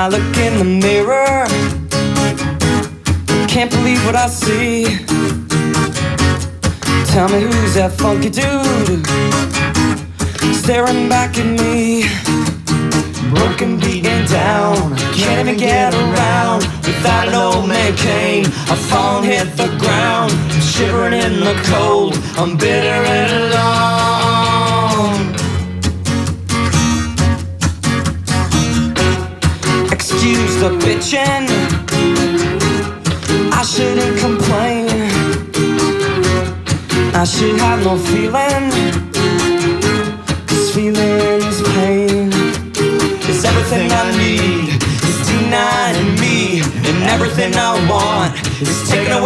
I look in the mirror, can't believe what I see. Tell me, who's that funky dude staring back at me? Broken, beaten down, can't even get around. Without an old man cane, I fall and hit the ground. I'm shivering in the cold, I'm bitter and alone. Excuse the bitchin', I shouldn't complain. I should have no feeling, 'cause feeling is pain. It's everything I need, it's denying me, and everything I want is taken away.